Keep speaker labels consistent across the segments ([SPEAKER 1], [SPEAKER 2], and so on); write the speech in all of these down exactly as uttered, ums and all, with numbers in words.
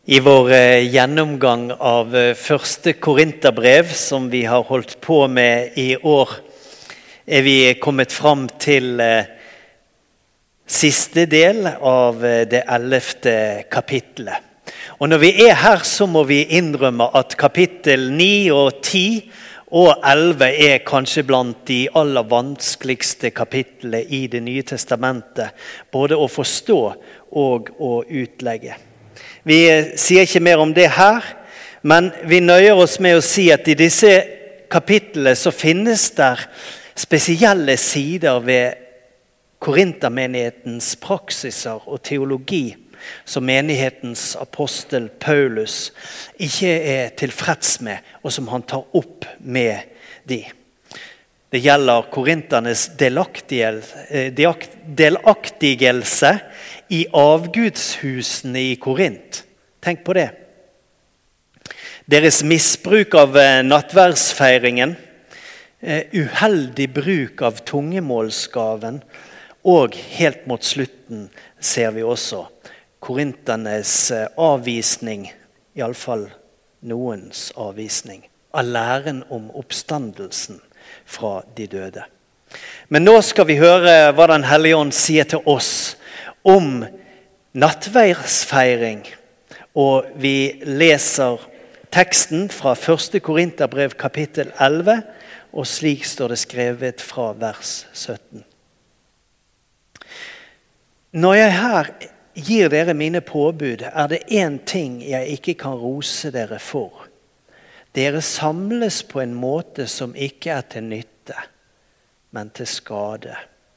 [SPEAKER 1] I vår gjennomgang av første Korinterbrev, som vi har holdt på med i år, er vi kommet fram til siste del av det ellevte kapittelet. Og når vi er her, så må vi innrømme at kapittel ni og ti og elleve er kanskje blant de aller vanskeligste kapitlene i Det nye testamentet, både å forstå og å utlegge. Vi sier ikke mer om det her, men vi nøyer oss med å si at i disse kapitlene så finnes der spesielle sider ved Korintermenighetens praksiser og teologi som menighetens apostel Paulus ikke er tilfreds med, og som han tar opp med de. Det gjelder korinternes delaktigelse i avgudshusene i Korint. Tenk på det. Deres misbruk av nattverdsfeiringen, uheldig bruk av tungemålsgaven, og helt mot slutten ser vi også korinternes avvisning, i alle fall noens avvisning, av læren om oppstandelsen fra de døde. Men nå skal vi høre hva Den hellige ånd sier til oss om nattverdsfeiring. Og vi leser teksten fra første Korinterbrev kapittel elleve, og slik står det skrevet fra vers sytten. Når jeg her gir dere mine påbud, er det en ting jeg ikke kan rose dere for. Dere samles på en måte som ikke er til nytte, men til skade.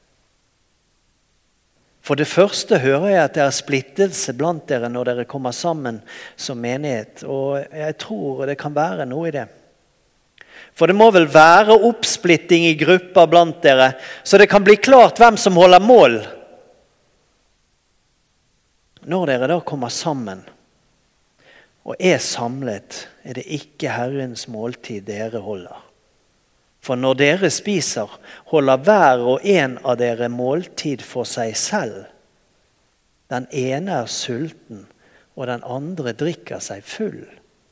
[SPEAKER 1] For det første hører jeg at det er splittelse blant dere når dere kommer sammen som menighet, og jeg tror det kan være noe i det. For det må vel være oppsplitting i grupper blant dere, så det kan bli klart hvem som holder mål. Når dere da kommer sammen og er samlet, er det ikke Herrens måltid dere holder. For når dere spiser, holder hver og en av dere måltid for seg selv. Den ene er sulten, og den andre drikker seg full.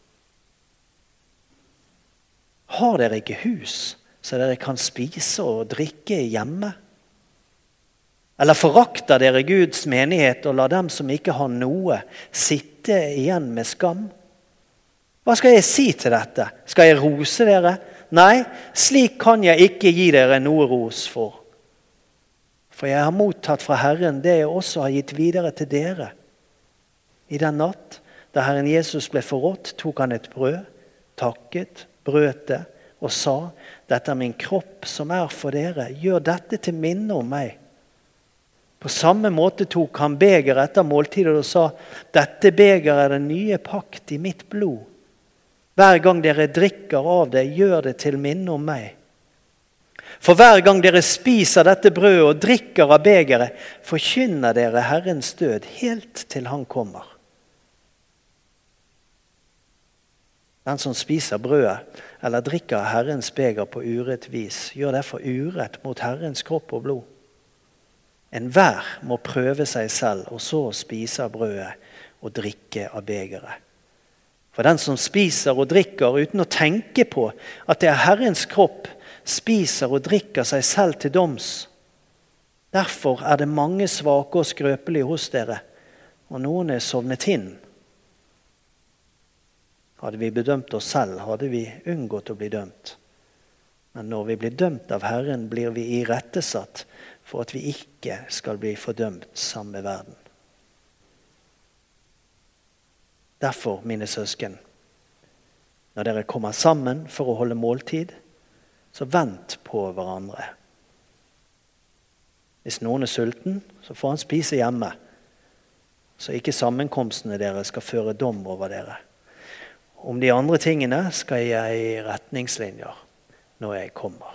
[SPEAKER 1] Har dere ikke hus, så dere kan spise og drikke hjemme? Eller forakter dere Guds menighet og la dem som ikke har noe sitte igjen med skam? Hva skal jeg si til dette? Skal jeg rose dere? Nei, slik kan jeg ikke gi dere noe ros for. For jeg har mottatt fra Herren det jeg også har gitt videre til dere. I den natt, da Herren Jesus ble forrådt, tok han et brød, takket, brøt det og sa, dette er min kropp som er for dere. Gjør dette til minne om meg. På samme måte tok han beger etter måltidet og sa, dette beger er den nye pakt i mitt blod. Hver gang dere drikker av det, gjør det til minne om meg. For hver gang dere spiser dette brødet og drikker av begeret, forkynner dere Herrens død helt til han kommer. Den som spiser brødet eller drikker Herrens beger på urett vis, gjør derfor urett mot Herrens kropp og blod. En hver må prøve seg selv, og så spise av brødet og drikke av begeret. For den som spiser og drikker uten å tenke på at det er Herrens kropp, spiser og drikker seg selv til doms. Derfor er det mange svake og skrøpelige hos dere, og noen er sovnet inn. Hadde vi bedømt oss selv, hadde vi unngått å bli dømt. Men når vi blir dømt av Herren, blir vi irettesatt for at vi ikke skal bli fordømt sammen med verden. Derfor, mine søsken, når dere kommer sammen for å holde måltid, så vent på hverandre. Hvis noen er sulten, så får han spise hjemme, så ikke sammenkomstene dere skal føre dom over dere. Om de andre tingene skal jeg gi retningslinjer når jeg kommer.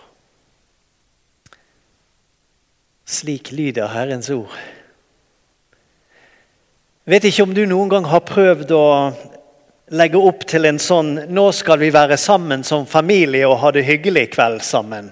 [SPEAKER 1] Slik lyder Herrens ord. Jeg vet ikke om du noen gang har prøvd å legge opp til en sånn, nå skal vi være sammen som familie og ha det hyggelig kveld sammen.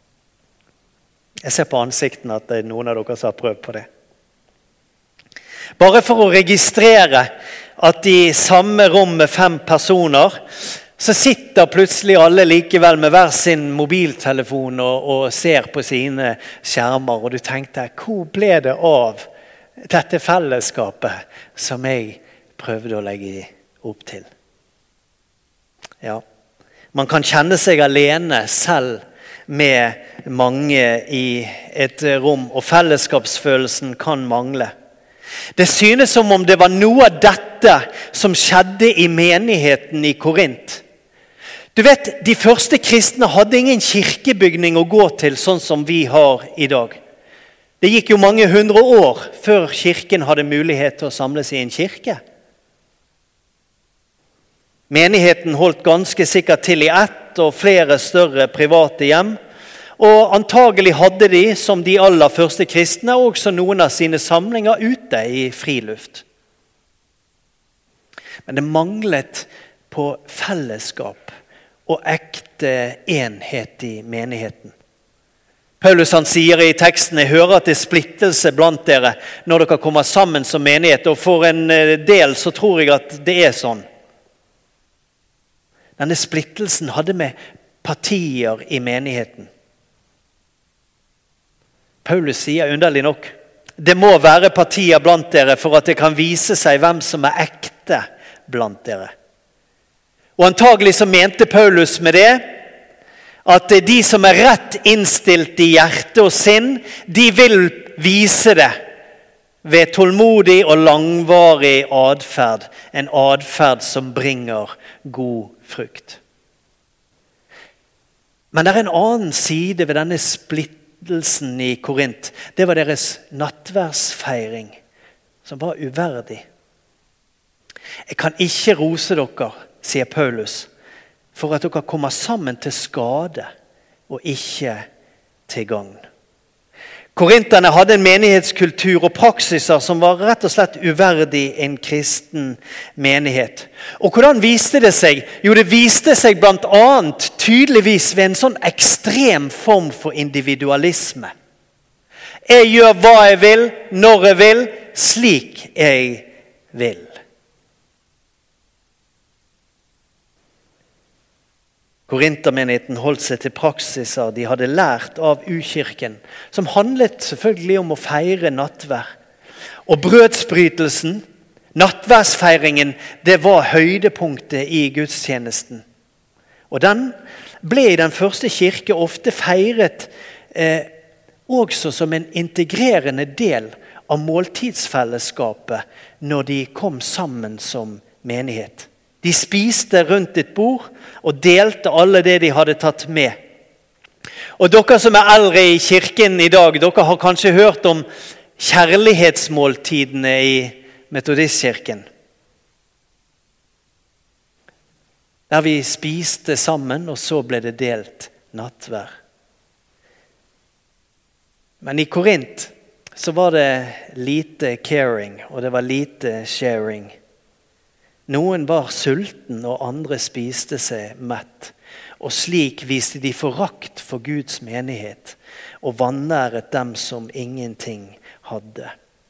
[SPEAKER 1] Jeg ser på ansikten at det er noen av dere som har prøvd på det. Bare for å registrere at i samme rom med fem personer, så sitter plutselig alle likevel med hver sin mobiltelefon og, og ser på sine skjermer. Og du tenkte, hvor ble det av dette fellesskapet som jeg prøvde å legge opp til? Ja, man kan kjenne seg alene selv med mange i et rom, og fellesskapsfølelsen kan mangle. Det synes som om det var noe av dette som skjedde i menigheten i Korint. Du vet, de første kristne hadde ingen kirkebygning å gå til sånn som vi har i dag. Det gikk jo mange hundre år før kirken hadde mulighet til å samles i en kirke. Menigheten holdt ganske sikkert til i ett og flere større private hjem. Og antagelig hadde de, som de aller første kristne, også noen av sine samlinger ute i friluft. Men det manglet på fellesskap og ekte enhet i menigheten. Paulus han sier i teksten, jeg hører at det er splittelse blant dere når dere kommer sammen som menighet, og for en del så tror jeg at det er sånn. Denne splittelsen hadde med partier i menigheten. Paulus sier underlig nok, det må være partier blant dere for at det kan vise seg hvem som er ekte blant dere. Og antagelig så mente Paulus med det at de som er rett innstilt i hjerte og sinn, de vil vise det ved tålmodig og langvarig adferd, en adferd som bringer god frukt. Men det er en annen side ved denne splittelsen i Korint. Det var deres nattverdsfeiring, som var uverdig. Jeg kan ikke rose dere, sier Paulus, for at dere kommer sammen til skade og ikke til gagn. Korinterne hadde en menighetskultur og praksiser som var rett og slett uverdig en kristen menighet. Og hvordan viste det seg? Jo, det viste seg blant annet tydeligvis ved en sånn ekstrem form for individualisme. Jeg gjør hva jeg vil, når jeg vil, slik jeg vil. Korintermenigheten holdt seg til praksiser de hadde lært av ukirken, som handlet selvfølgelig om å feire nattvær. Og brødsbrytelsen, nattværsfeiringen, det var høydepunktet i gudstjenesten. Og den ble i den første kirke ofte feiret eh, også som en integrerende del av måltidsfellesskapet når de kom sammen som menighet. De spiste rundt et bord og delte alle det de hadde tatt med. Og dere som er eldre i kirken i dag, dere har kanskje hørt om kjærlighetsmåltidene i Metodistkirken. Der vi spiste sammen, og så ble det delt nattvær. Men i Korint så var det lite caring, og det var lite sharing. Noen var sulten, og andre spiste seg mett. Og slik viste de forakt for Guds menighet, og vanæret dem som ingenting hadde.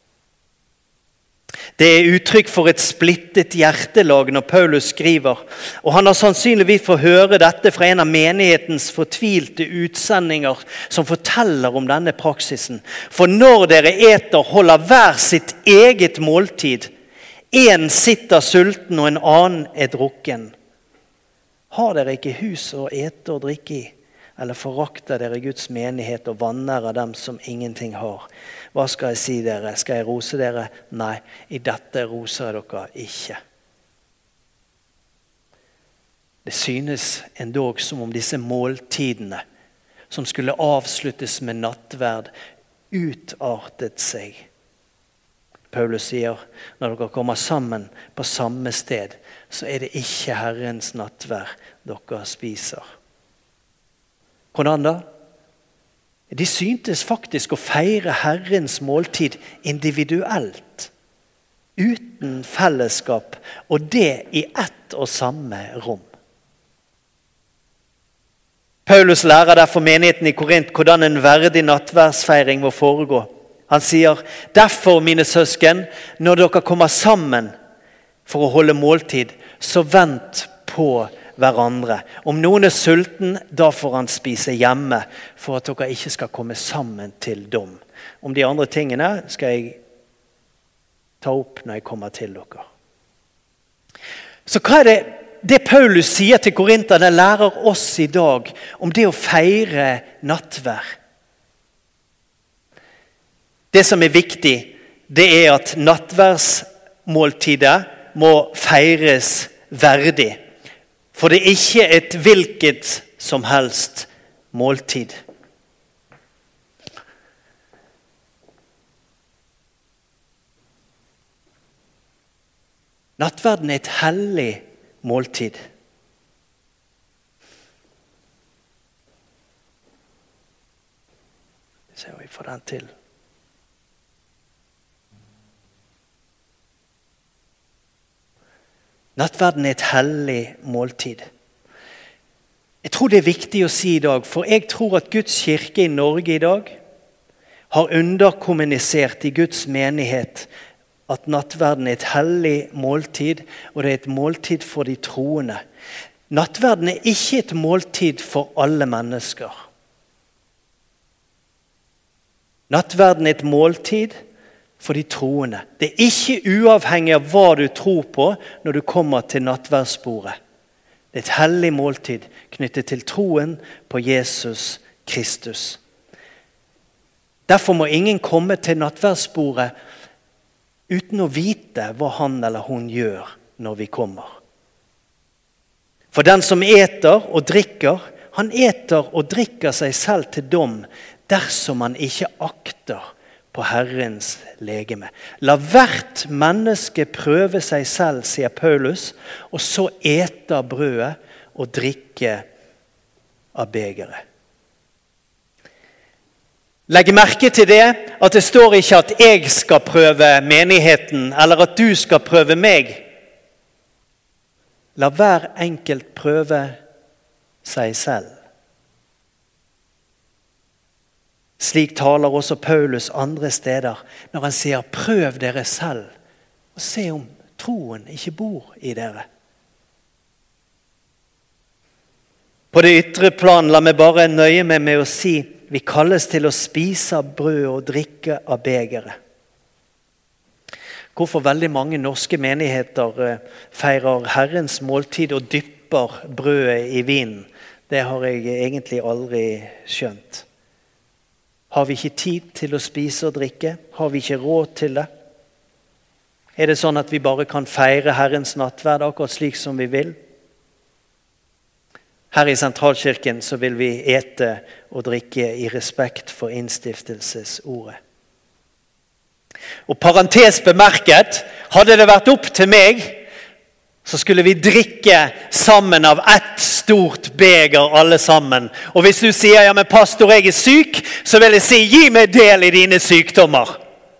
[SPEAKER 1] Det er uttrykk for et splittet hjertelag når Paulus skriver, og han har sannsynligvis fått høre dette fra en av menighetens fortvilte utsendinger som forteller om denne praksisen. For når dere eter, holder hver sitt eget måltid. En sitter sulten, og en annen er drukken. Har dere ikke hus å ete og drikke i? Eller forakter dere Guds menighet og vanærer dem som ingenting har? Hva skal jeg si dere? Skal jeg rose dere? Nei, i dette roser jeg dere ikke. Det synes endog som om disse måltidene, som skulle avsluttes med nattverd, utartet seg. Paulus sier, når dere kommer sammen på samme sted, så er det ikke Herrens nattvær dere spiser. Hvordan da? De syntes faktisk å feire Herrens måltid individuelt, uten fellesskap, og det i ett og samme rom. Paulus lærer derfor menigheten i Korint hvordan en verdig nattværsfeiring må foregå. Han sier, derfor mine søsken, når dere kommer sammen for å holde måltid, så vent på hverandre. Om noen er sulten, da får han spise hjemme, for at dere ikke skal komme sammen til dom. Om de andre tingene skal jeg ta opp når jeg kommer til dere. Så hva er det, det Paulus sier til Korinterne lærer oss i dag om det å feire nattvær? Det som er viktig, det er at nattværsmåltidet må feires verdig. For det er ikke et hvilket som helst måltid. Nattverden er et hellig måltid. Se om vi får den til. Nattverden er et hellig måltid. Jeg tror det er viktig å si i dag, for jeg tror at Guds kirke i Norge i dag har underkommunisert i Guds menighet at nattverden er et hellig måltid, og det er et måltid for de troende. Nattverden er ikke et måltid for alle mennesker. Nattverden er et måltid for de troende. Det er ikke uavhengig av hva du tror på når du kommer til nattverdsbordet. Det er et hellig måltid knyttet til troen på Jesus Kristus. Derfor må ingen komme til nattverdsbordet uten å vite hva han eller hun gjør når vi kommer. For den som eter og drikker, han eter og drikker seg selv til dom dersom han ikke akter på Herrens legeme. La hvert menneske prøve seg selv, sier Paulus, og så eter brødet og drikke av begeret. Legg merke til det, at det står ikke at jeg skal prøve menigheten, eller at du skal prøve meg. La hver enkelt prøve seg selv. Slik taler også Paulus andre steder, når han sier, prøv dere selv, og se om troen ikke bor i dere. På det ytre plan, la meg bare nøye meg med å si, vi kalles til å spise av brød og drikke av begeret. Hvorfor veldig mange norske menigheter feirer Herrens måltid og dypper brødet i vinen, det har jeg egentlig aldri skjønt. Har vi ikke tid til å spise og drikke? Har vi ikke råd til det? Er det sånn at vi bare kan feire Herrens nattverd akkurat slik som vi vil? Her i Sentralkirken så vil vi ete og drikke i respekt for innstiftelsesordet. Og parentes bemerket, hadde det vært opp til meg, så skulle vi drikke sammen av ett stort beger alle sammen. Og hvis du sier, ja men pastor, jeg er syk, så vil jeg si, gi meg del i dine sykdommer.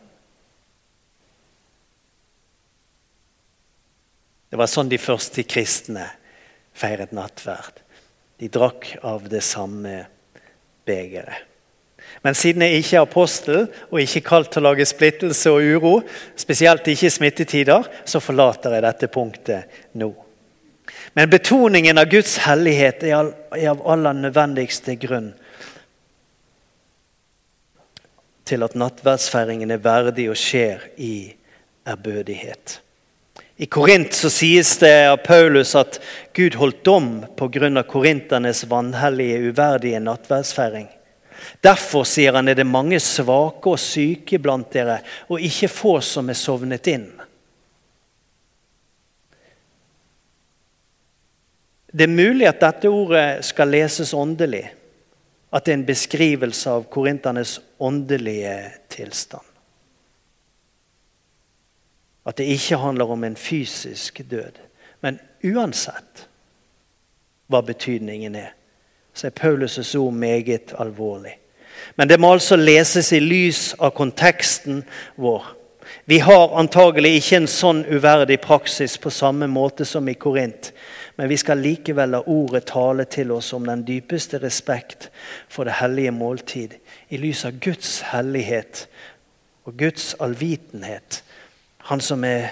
[SPEAKER 1] Det var sånn de første kristne feiret nattverd. De drakk av det samme begeret. Men siden jeg ikke er apostel, og ikke kalt til å lage splittelse og uro, spesielt ikke i smittetider, så forlater jeg dette punktet nå. Men betoningen av Guds hellighet er av aller nødvendigste grunn til at nattverdsfeiringen er verdig og skjer i ærbødighet. I Korint så sies det av Paulus at Gud holdt dom på grunn av korinternes vanhellige, uverdige nattverdsfeiring. Derfor, sier han, er det mange svake og syke blant dere, og ikke få som er sovnet inn. Det er mulig at dette ordet skal leses åndelig, at det er en beskrivelse av korinternes åndelige tilstand. At det ikke handler om en fysisk død. Men uansett hva betydningen er, så er Paulus' ord meget alvorlig. Men det må altså leses i lys av konteksten vår. Vi har antagelig ikke en sånn uverdig praksis på samme måte som i Korint, men vi skal likevel la ordet tale til oss om den dypeste respekt for det hellige måltid, i lys av Guds hellighet og Guds allvitenhet. Han som er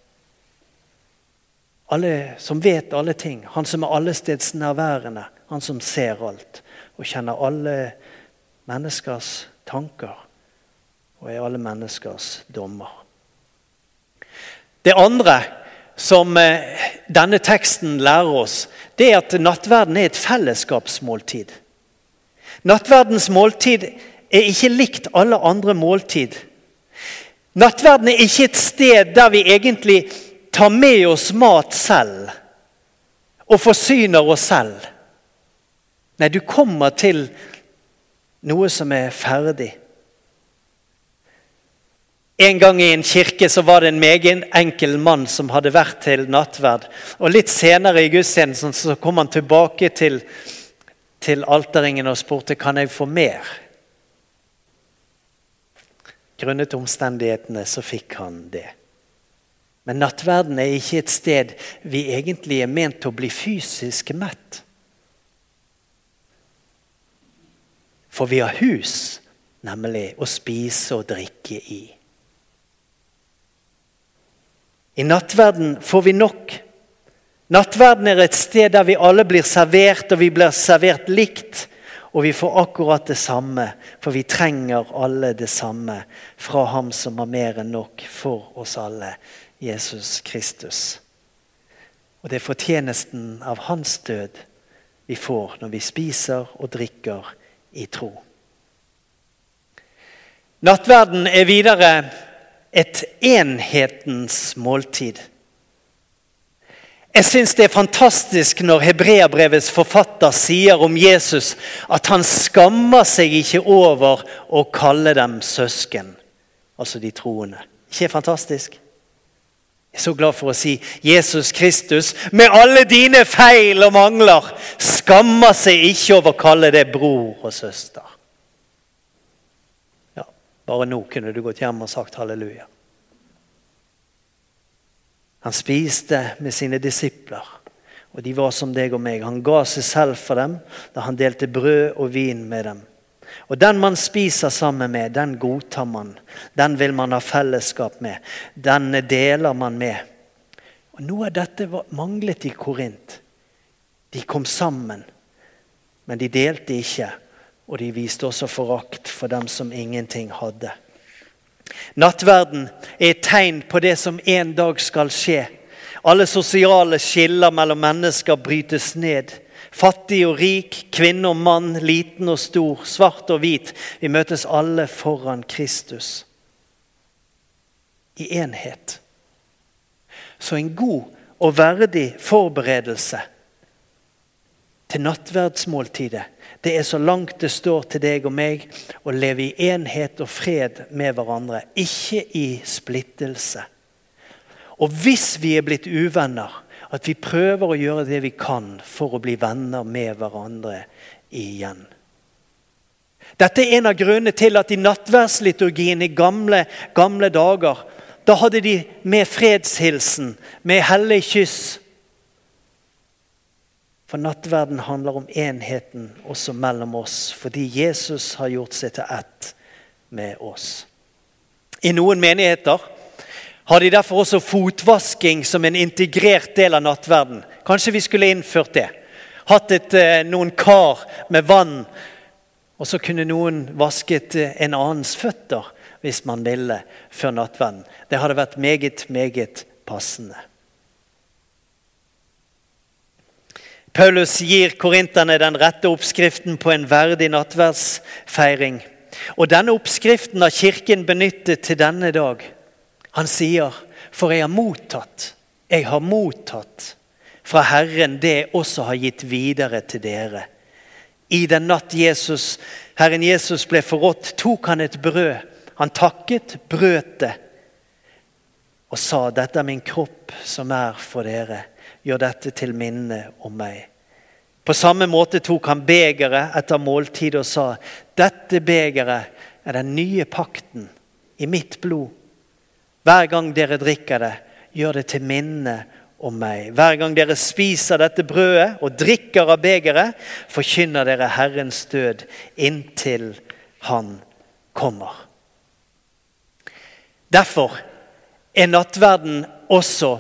[SPEAKER 1] alle, som vet alle ting. Han som er allesteds nærværende. Han som ser alt og kjenner alle menneskers tanker og er alle menneskers dommer. Det andre som denne teksten lærer oss, det er at nattverden er et fellesskapsmåltid. Nattverdens måltid er ikke likt alle andre måltid. Nattverden er ikke et sted der vi egentlig tar med oss mat selv og forsyner oss selv. Nei, du kommer til noe som er ferdig. En gang i en kirke så var det en meget enkel mann som hadde vært til nattverd. Og litt senere i gudstjenesten så kom han tilbake til, til alterringen og spurte, kan jeg få mer? Grunnet omstendighetene så fikk han det. Men nattverden er ikke et sted vi egentlig er ment til å bli fysisk mett. For vi har hus, nemlig å spise og drikke i. I nattverden får vi nok. Nattverden er et sted der vi alle blir servert, og vi blir servert likt, og vi får akkurat det samme, for vi trenger alle det samme fra ham som har mer enn nok for oss alle, Jesus Kristus. Og det er fortjenesten av hans død vi får når vi spiser og drikker i tro. Nattverden er videre et enhetens måltid. Jeg synes det er fantastisk når Hebreabrevets forfatter sier om Jesus at han skammer seg ikke over å kalle dem søsken, altså de troende. Ikke fantastisk? Jeg er så glad for å si Jesus Kristus med alle dine feil og mangler skammer seg ikke over å kalle det bror og søster. Ja, bare nå kunne du gått hjem og sagt halleluja. Han spiste med sine disipler, og de var som deg og meg. Han ga seg selv for dem da han delte brød og vin med dem. Og den man spiser sammen med, den godtar man. Den vil man ha fellesskap med. Den deler man med. Og noe av dette var manglet i Korint. De kom sammen, men de delte ikke, og de viste også forakt for dem som ingenting hadde. Nattverden er et tegn på det som en dag skal skje. Alle sosiale skiller mellom mennesker brytes ned. Fattig og rik, kvinne og mann, liten og stor, svart og hvit. Vi møtes alle foran Kristus. I enhet. Så en god og verdig forberedelse til nattverdsmåltidet, det er så langt det står til deg og meg å leve i enhet og fred med hverandre, ikke i splittelse. Og hvis vi er blitt uvenner, at vi prøver å gjøre det vi kan for å bli venner med hverandre igjen. Dette er en av grunnene til at i nattverdsliturgien i gamle, gamle dager, da hadde de med fredshilsen, med hellig kyss. For nattverden handler om enheten også mellom oss, fordi Jesus har gjort seg til ett med oss. I noen menigheter har de derfor også fotvasking som en integrert del av nattverden. Kanskje vi skulle innført det. Hatt et, noen kar med vann, og så kunne noen vasket en annens føtter, hvis man ville, før nattverden. Det hadde vært meget, meget passende. Paulus gir korinterne den rette oppskriften på en verdig nattverdsfeiring. Og denne oppskriften har kirken benyttet til denne dag. Han sier, for jeg har mottatt, jeg har mottatt fra Herren det jeg også har gitt videre til dere. I den natt Jesus, Herren Jesus ble forrådt, tok han et brød. Han takket, brøt det og sa, dette er min kropp som er for dere. Gjør dette til minne om meg. På samme måte tok han begeret etter måltid og sa, dette begeret er den nye pakten i mitt blod. Hver gang dere drikker det, gjør det til minne om meg. Hver gang dere spiser dette brødet og drikker av begeret, forkynner dere Herrens død inntil han kommer. Derfor er nattverden også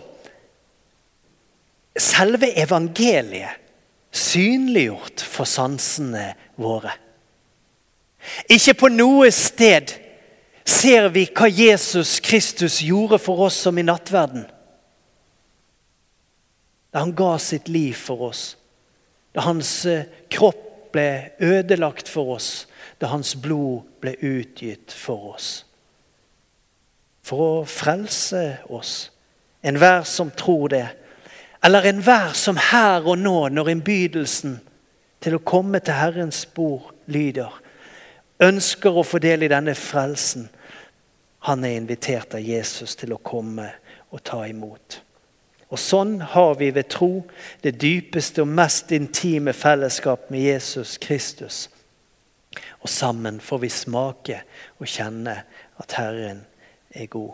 [SPEAKER 1] selve evangeliet synliggjort for sansene våre. Ikke på noe sted ser vi hva Jesus Kristus gjorde for oss som i nattverden. Da han ga sitt liv for oss, da hans kropp ble ødelagt for oss, da hans blod ble utgitt for oss. For å frelse oss, enhver som tror det, eller enhver som her og nå, når innbydelsen til å komme til Herrens bord lyder, ønsker å få del i denne frelsen. Han er invitert av Jesus til å komme og ta imot. Og sånn har vi ved tro det dypeste og mest intime fellesskap med Jesus Kristus. Og sammen får vi smake og kjenne at Herren er god.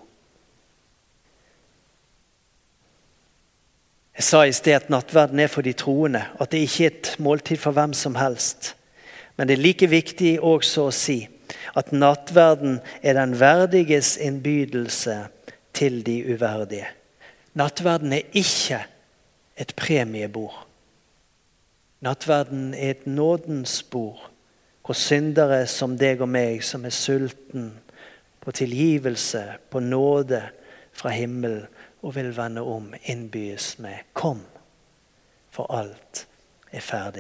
[SPEAKER 1] Jeg sa i sted at nattverden er for de troende, at det ikke er et måltid for hvem som helst. Men det er like viktig også å si at nattverden er den verdiges innbydelse til de uverdige. Nattverden er ikke et premiebord. Nattverden er et nådens bord, hvor syndere som deg og meg, som er sulten på tilgivelse, på nåde fra himmelen, og vil vende om, innbyes med, kom, for alt er ferdig.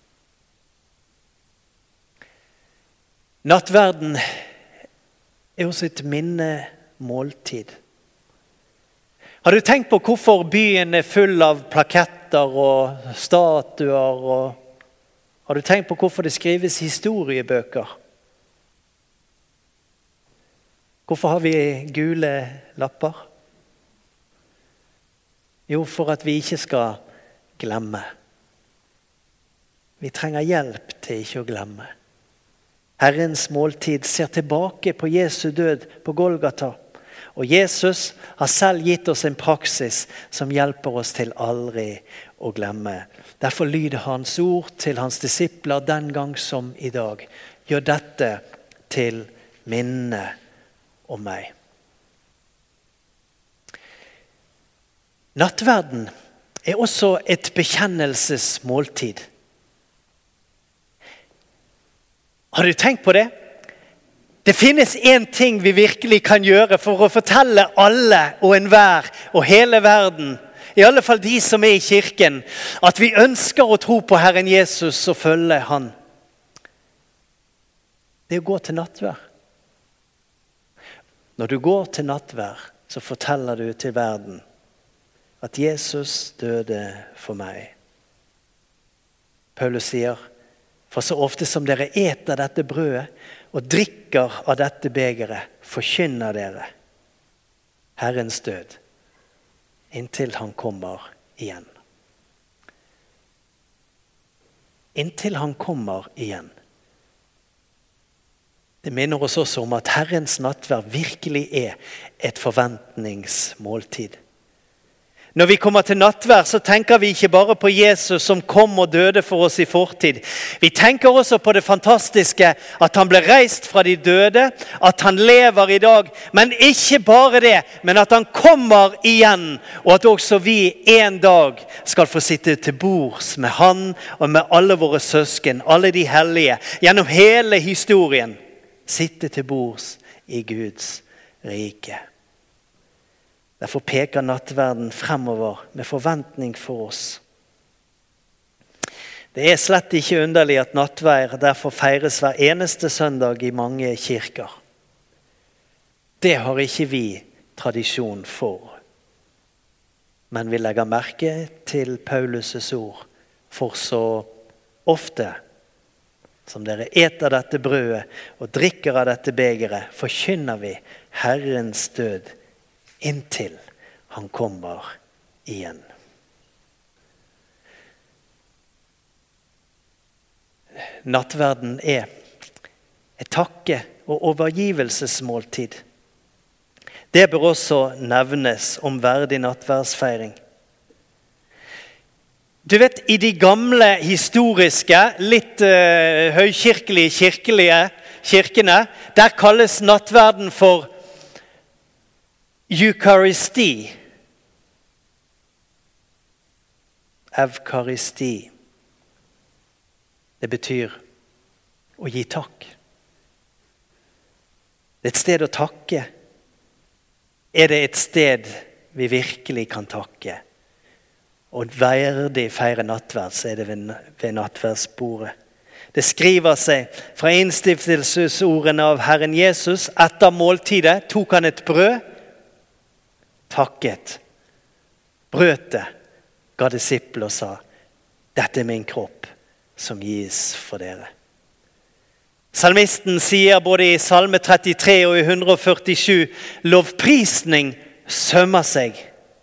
[SPEAKER 1] Nattverden er også et minnemåltid. Har du tenkt på hvorfor byen er full av plaketter og statuer? Og har du tenkt på hvorfor det skrives historiebøker? Hvorfor har vi gule lapper? Jo, for at vi ikke skal glemme. Vi trenger hjelp til ikke å glemme. Herrens måltid ser tilbake på Jesu død på Golgata. Og Jesus har selv gitt oss en praksis som hjelper oss til aldri å glemme. Derfor lyder hans ord til hans disipler den gang som i dag. Gjør dette til minne om meg. Nattverden er også et bekjennelsesmåltid. Har du tenkt på det? Det finnes en ting vi virkelig kan gjøre for å fortelle alle og enhver og hele verden, i alle fall de som er i kirken, at vi ønsker å tro på Herren Jesus og følge han. Det er å gå til nattverd. Når du går til nattverd, så forteller du til verden at Jesus døde for meg. Paulus sier, for så ofte som dere eter dette brødet og drikker av dette begeret, forkynner dere Herrens død, inntil han kommer igjen. Inntil han kommer igjen. Det minner oss også om at Herrens nattverd virkelig er et forventningsmåltid. Når vi kommer til nattverd, så tenker vi ikke bare på Jesus som kom og døde for oss i fortid. Vi tenker også på det fantastiske at han ble reist fra de døde, at han lever i dag, men ikke bare det, men at han kommer igjen, og at også vi en dag skal få sitte til bords med han og med alle våre søsken, alle de hellige, gjennom hele historien, sitte til bords i Guds rike. Derfor peker nattverden fremover med forventning for oss. Det er slett ikke underlig at nattverd derfor feires hver eneste søndag i mange kirker. Det har ikke vi tradisjon for. Men vi legger merke til Paulus' ord, for så ofte som dere eter dette brødet og drikker av dette begeret, forkynner vi Herrens død inntil han kommer igjen. Nattverden er et takke- og overgivelsesmåltid. Det bør også nevnes om verdig nattverdsfeiring. Du vet, i de gamle historiske, litt uh, høykirkelige kirkelige kirkene, der kalles nattverden for Eukaristi. Evkaristi. Det betyr å gi takk. Det er et sted å takke. Er det et sted vi virkelig kan takke? Og verdig feire nattverd, så er det ved, ved nattverdsbordet. Det skriver seg fra innstiftelsesordene av Herren Jesus. Etter måltidet tok han et brød, takket, brøt det, ga disippel og sa, dette er min kropp som gis for dere. Salmisten sier både i Salme trettitre og i hundre førtisju, lovprisning sømmer seg.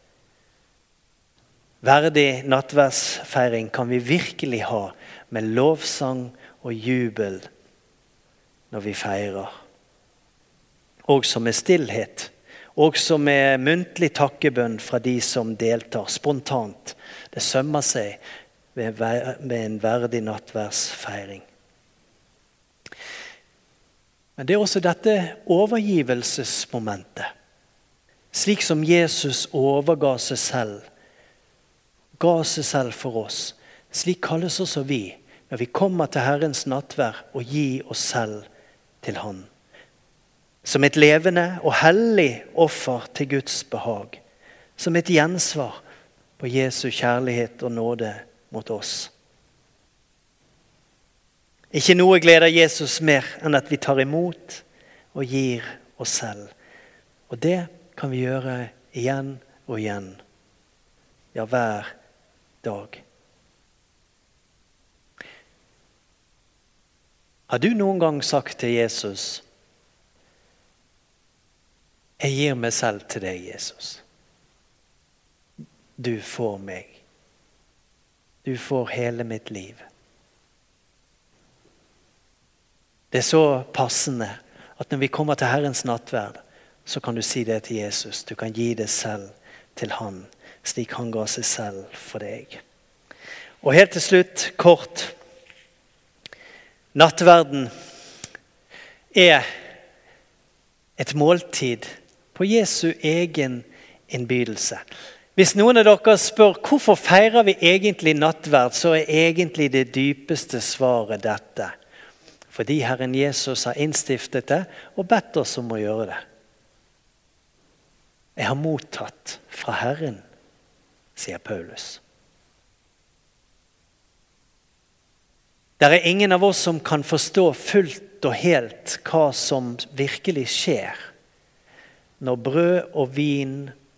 [SPEAKER 1] Verdig nattverdsfeiring kan vi virkelig ha med lovsang og jubel når vi feirer. Også med stillhet, også med muntlig takkebønn fra de som deltar spontant. Det sømmer seg med en verdig nattverdsfeiring. Men det er også dette overgivelsesmomentet. Slik som Jesus overga seg selv, ga seg selv for oss. Slik kalles også vi, når vi kommer til Herrens nattverd og gi oss selv til Han. Som et levende og hellig offer til Guds behag. Som et gjensvar på Jesu kjærlighet og nåde mot oss. Ikke noe gleder Jesus mer enn at vi tar imot og gir oss selv. Og det kan vi gjøre igjen og igjen. Ja, hver dag. Har du noen gang sagt til Jesus, jeg gir meg selv til deg, Jesus. Du får meg. Du får hele mitt liv. Det er så passende at når vi kommer til Herrens nattverd, så kan du si det til Jesus. Du kan gi det selv til Han, slik Han ga seg selv for deg. Og helt til slutt, kort. Nattverden er et måltid på Jesu egen innbydelse. Hvis noen av dere spør hvorfor feirer vi egentlig nattverd, så er egentlig det dypeste svaret dette. Fordi Herren Jesus har innstiftet det og bedt oss om å gjøre det. Jeg har mottatt fra Herren, sier Paulus. Det er ingen av oss som kan forstå fullt og helt hva som virkelig skjer når brød og vin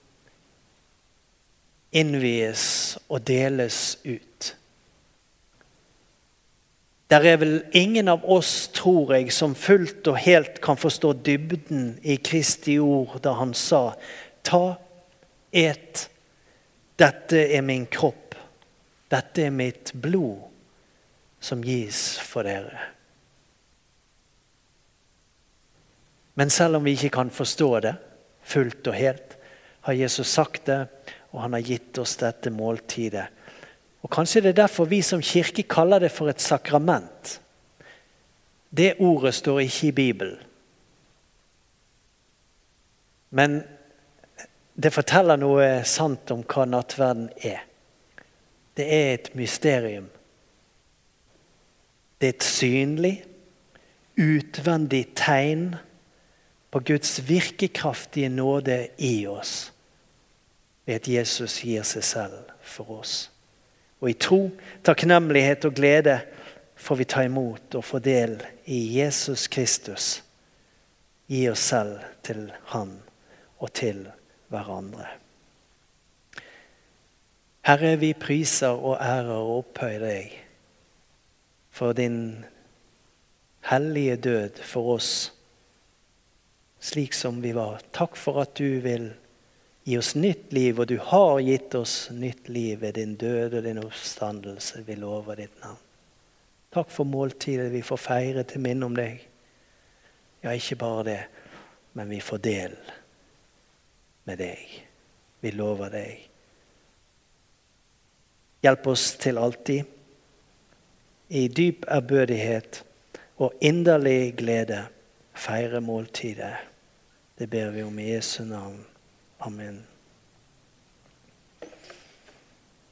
[SPEAKER 1] innvies og deles ut. Der er vel ingen av oss, tror jeg, som fullt og helt kan forstå dybden i Kristi ord da han sa, ta, et, dette er min kropp, dette er mitt blod som gis for dere. Men selv om vi ikke kan forstå det fullt og helt, har Jesus sagt det, og han har gitt oss dette måltidet. Og kanskje det er derfor vi som kirke kaller det for et sakrament. Det ordet står ikke i Bibelen. Men det forteller noe sant om hva nattverden er. Det er et mysterium. Det er et synlig, utvendig tegn på Guds virkekraftige nåde i oss. Ved at Jesus gir seg selv for oss. Og i tro, takknemlighet og glede får vi ta imot og få del i Jesus Kristus. Gi oss selv til Han og til hverandre. Herre, vi priser og ærer og opphøyer deg for din hellige død for oss, slik som vi var. Takk for at du vil gi oss nytt liv, og du har gitt oss nytt liv ved din død og din oppstandelse. Vi lover ditt navn. Takk for måltidet vi får feire til minne om deg. Ja, ikke bare det, men vi får del med deg. Vi lover deg. Hjelp oss til alltid, i dyp ærbødighet og inderlig glede, feire måltidet. Det ber vi om i Jesu navn. Amen.